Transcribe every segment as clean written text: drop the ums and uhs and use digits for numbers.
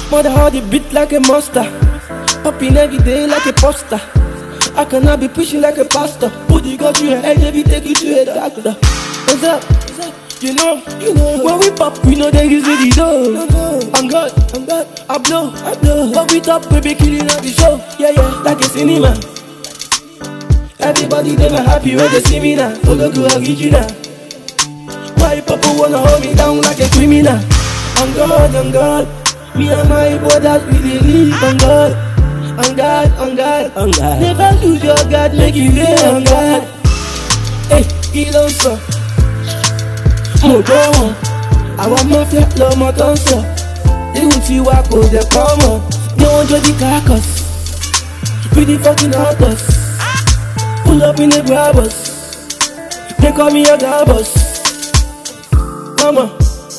Mother hold the beat like a monster, popping every day like a poster. I cannot be pushing like a pastor. Put the gun to your head, let me take you to a doctor. What's up? You know, when we pop, we know they use the dough. I'm God, I blow. When we top, we be killing up the show. Yeah, like a cinema. Everybody they be happy when they see me now. Follow go original. Why people wanna hold me down like a criminal? I'm God. Me and my brothers we believe on God. On God. Never lose your God, make you lay on God. Hey, he don't stop. Mojo, our mafia love my dancer. They will see what goes the come. No one judge the carcass. Pretty fucking authors. Pull up in the grabbers. They call me a garbus. Mama,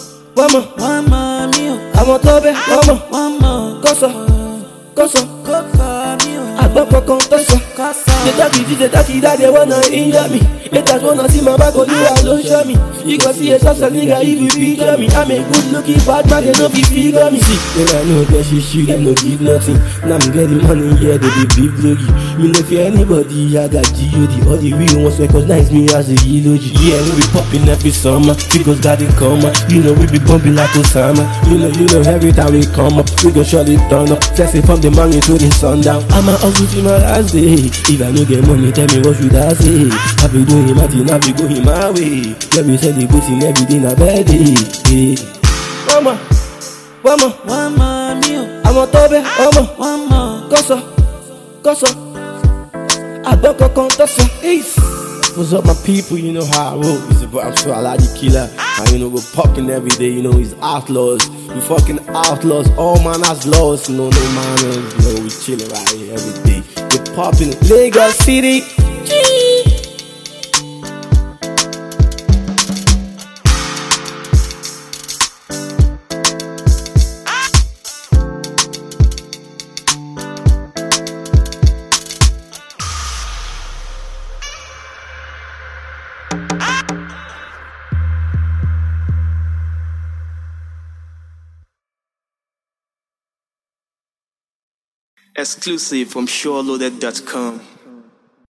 mio. I'm on top of mama. Cosa. I bump a contessa. The tacky that they wanna injure me. Haters wanna see my back on you and don't show me. You can see a such a nigga if you picture me. I'm a good looking bad man, they know if you figure me. See, when I know that she shoot, they no give nothing. Now I'm getting money, yeah, they be big looky. Me no fear anybody, I got G.O.D. All the real ones recognize me as a eulogy. Yeah, we be popping every summer, because God in coma. You know we be bumping like Osama. You know every time we come up, we gon' shut it down up. Flexing from the morning to the sundown. I'm a hustle to my last day. If I no get money, tell me what should I say? I be doing my thing, I be going my way. Let me say the good thing every day, na bad day. Mama, mio. I'm on top of mama. Cosa. I don't contessa. What's up, my people? You know how I roll. It's about I'm so I the killer. And we're popping every day. It's outlaws. We fucking outlaws. All man has laws. No man. We chilling right here every day. We're popping Lagos City. Exclusive from SureLoaded.com.